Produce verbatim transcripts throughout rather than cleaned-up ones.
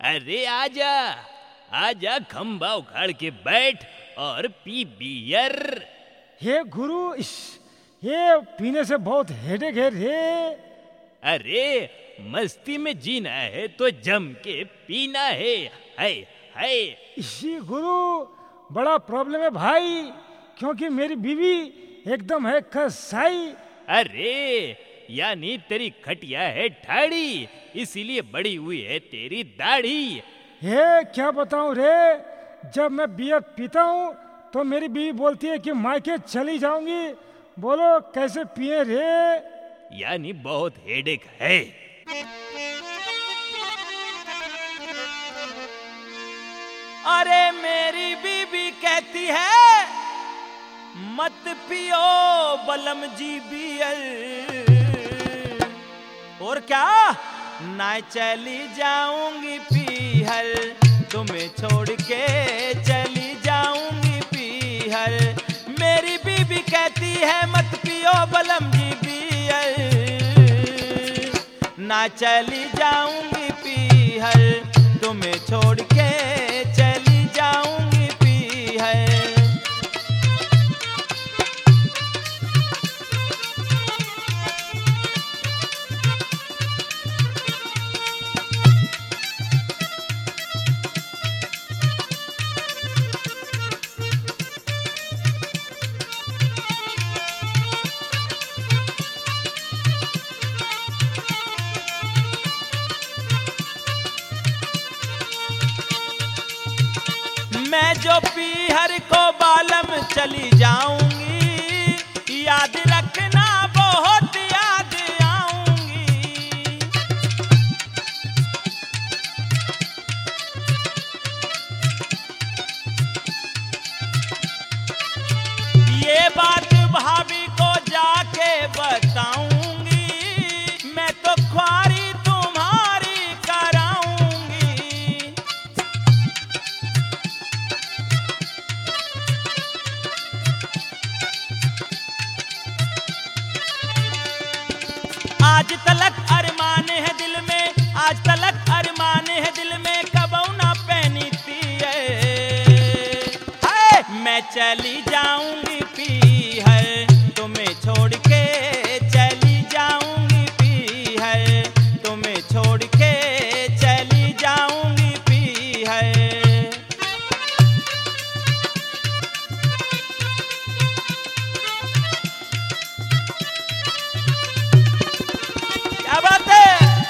अरे आजा आजा, खंबा उखाड़ के बैठ और पी बियर। हे गुरु, इस ये पीने से बहुत हेडेक है रे। अरे मस्ती में जीना है तो जम के पीना है। है है इसी गुरु बड़ा प्रॉब्लम है भाई, क्योंकि मेरी बीवी एकदम है कसाई। अरे यानी तेरी खटिया है ठाड़ी, इसीलिए बड़ी हुई है तेरी दाढ़ी। हे क्या बताऊं रे, जब मैं बियर पीता हूँ तो मेरी बीवी बोलती है कि मायके चली जाऊंगी। बोलो कैसे पिए रे। यानी बहुत हेडेक है। अरे मेरी बीबी कहती है मत पियो बलम जी बियर, और क्या ना चली जाऊंगी पीहर, तुम्हें छोड़ के चली जाऊंगी पीहर। मेरी बीबी कहती है मत पियो बलम जी बियर, ना चली जाऊंगी पीहर, तुम्हें छोड़ के चली जाऊंगी पीहर। मैं जो पीहर को बालम चली जाऊंगी, याद रखना बहुत याद आऊंगी। ये बात भाभी को जाके बताऊंगी, मैं तो ख्वारी तुम्हारी कराऊंगी। आज तलक अरमान है दिल में, आज तलक अरमान है दिल में, कबौ ना पहनी थी है। मैं चली जाऊंगी पीहर, तुम्हें छोड़ के चली जाऊंगी पीहर, तुम्हें छोड़ के चली जाऊंगी पीहर। क्या बात है।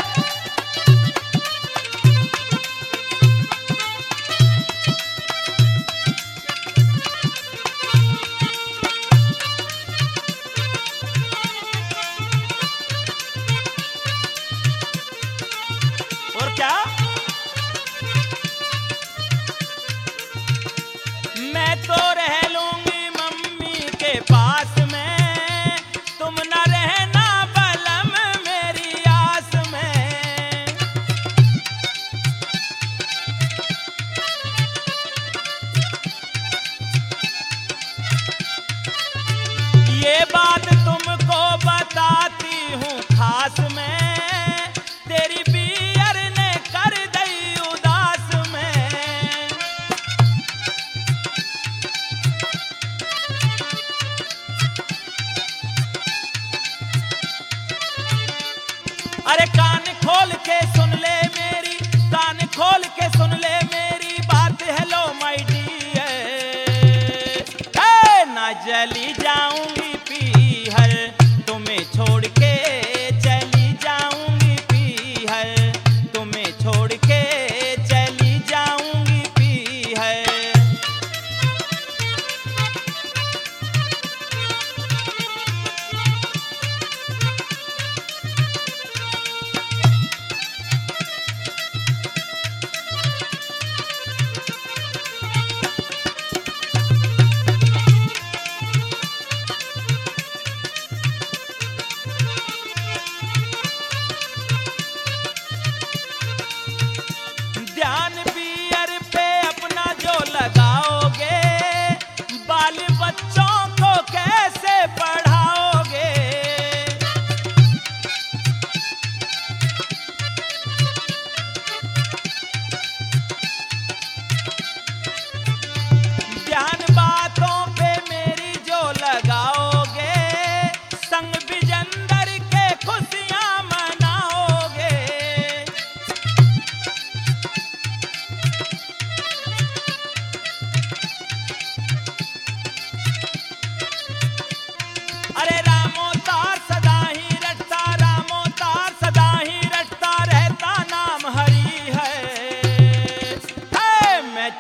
और क्या, मैं तो रह लूंगी मम्मी के पास में, तुम ना रहना बलम मेरी आस में। ये बात तुमको बताती हूँ खास में, तेरी बियर ने कर दी उदास में। अरे कान खोल के सुन ले मेरी, कान खोल के सुन ले मेरी बात। हेलो माय डियर, ना जली जाऊंगी पीहर, तुम्हें छोड़ के चली जाऊंगी पीहर, तुम्हें छोड़ के चली जाऊंगी पीहर। ध्यान बियर पे अपना जो लगाओगे, बाल बच्चों को कैसे पढ़ाओगे।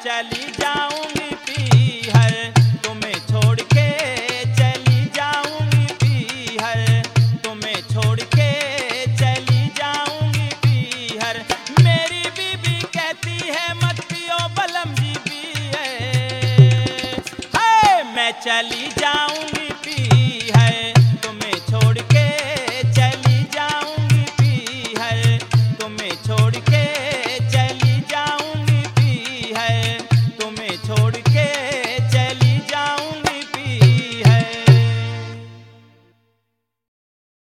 चली जाऊंगी पीहर, तुम्हें छोड़ के चली जाऊंगी पीहर, तुम्हें छोड़ के चली जाऊंगी पीहर। मेरी बीबी कहती है मत पियो बलम जी पिए, हाय मैं चली जाऊंगी